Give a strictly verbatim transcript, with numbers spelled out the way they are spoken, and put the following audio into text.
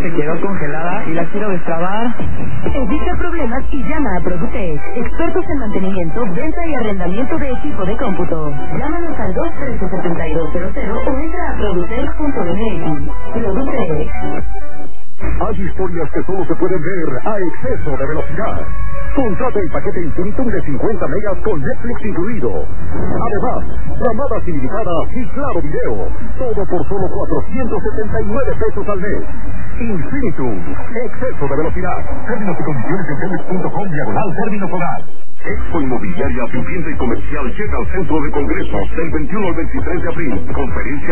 se quedó congelada y la quiero destrabar. Evita problemas y llama a Produtec, expertos en mantenimiento, venta y arrendamiento de equipo de cómputo. Llámanos al dos trece, setenta y dos cero cero o entra a produtec punto m x. Produtec. Hay historias que solo se pueden ver a exceso de velocidad. Contrata el paquete Infinitum de cincuenta megas con Netflix incluido. Además, llamadas ilimitadas y claro video. Todo por solo cuatrocientos setenta y nueve pesos al mes. Infinitum, exceso de velocidad. Términos y condiciones en telmex punto com diagonal término foral. Expo Inmobiliaria, vivienda y comercial llega al Centro de Congresos del veintiuno al veintitrés de abril. Conferencia